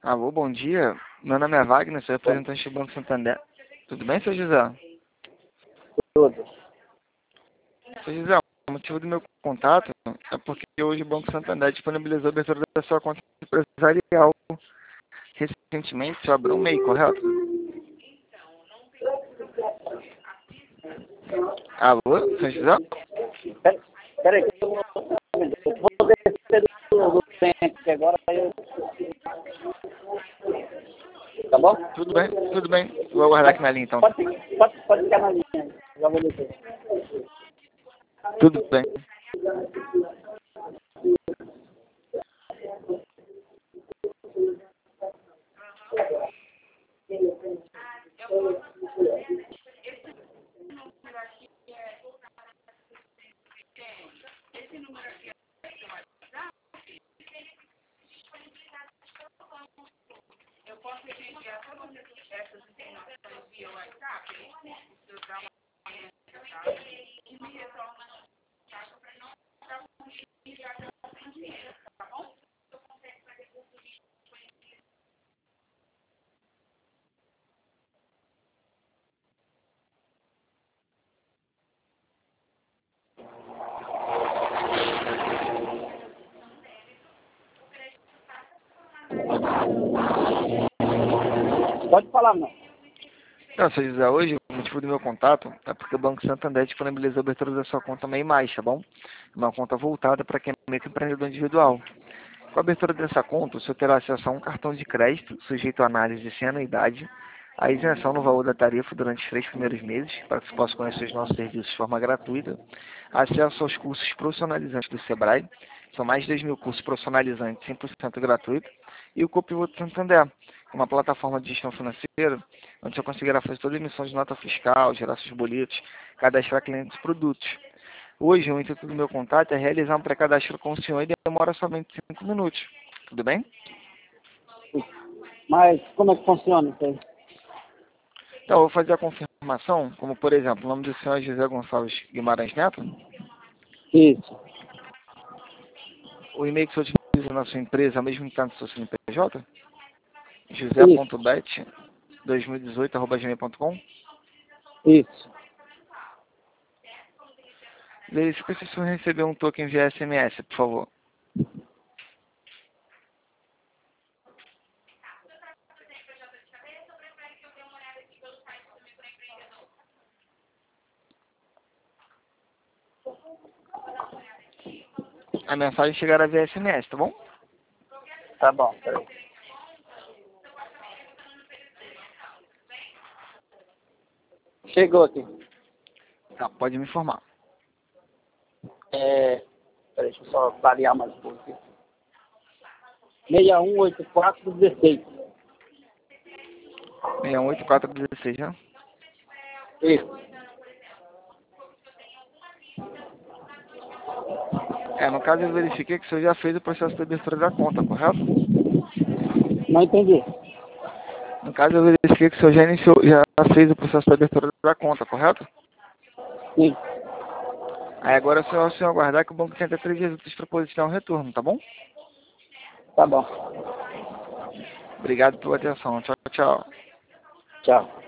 Alô, bom dia. Meu nome é Wagner, sou representante do Banco Santander. Tudo bem, seu José? Tudo. Seu José, o motivo do meu contato é porque hoje o Banco Santander disponibilizou a abertura da sua conta empresarial. Recentemente, você abriu um MEI, correto? Alô, seu José? Peraí, eu vou descer do centro agora. Tá bom? Tudo bem, tudo bem. Vou aguardar aqui na linha, então. Pode ficar na linha. Já vou descer. Tudo bem. Pode falar, não. Não, seu José, hoje o motivo do meu contato é porque o Banco Santander disponibilizou a abertura da sua conta MEI+, tá bom? Uma conta voltada para quem é microempreendedor individual. Com a abertura dessa conta, o senhor terá acesso a um cartão de crédito sujeito à análise sem anuidade, a isenção no valor da tarifa durante os 3 primeiros meses, para que você possa conhecer os nossos serviços de forma gratuita, acesso aos cursos profissionalizantes do Sebrae, são mais de 2.000 cursos profissionalizantes 100% gratuito, e o Copilot Santander, uma plataforma de gestão financeira, onde você conseguirá fazer toda a emissão de nota fiscal, gerar seus boletos, cadastrar clientes e produtos. Hoje, o intuito do meu contato é realizar um pré-cadastro com o senhor e demora somente 5 minutos. Tudo bem? Mas como é que funciona isso aí? Então, eu vou fazer a confirmação, como por exemplo, o nome do senhor é José Gonçalves Guimarães Neto. Isso. O e-mail que o senhor utiliza na sua empresa é o mesmo que está no seu CNPJ? josé.bet2018@gmail.com. Isso. Verifique se o senhor recebeu um token via SMS, por favor. A mensagem chegará via SMS, tá bom? Tá bom. Peraí. Chegou aqui. Tá, pode me informar. Peraí, deixa eu só variar mais um pouco aqui. 618416. 618416, né? Isso. No caso eu verifiquei que o senhor já fez o processo de abertura da conta, correto? Não entendi. No caso eu verifiquei que o senhor já fez o processo de abertura da conta, correto? Sim. Aí agora é só o senhor aguardar que o banco tem até 3 dias úteis para posicionar o retorno, tá bom? Tá bom. Obrigado pela atenção. Tchau, tchau. Tchau.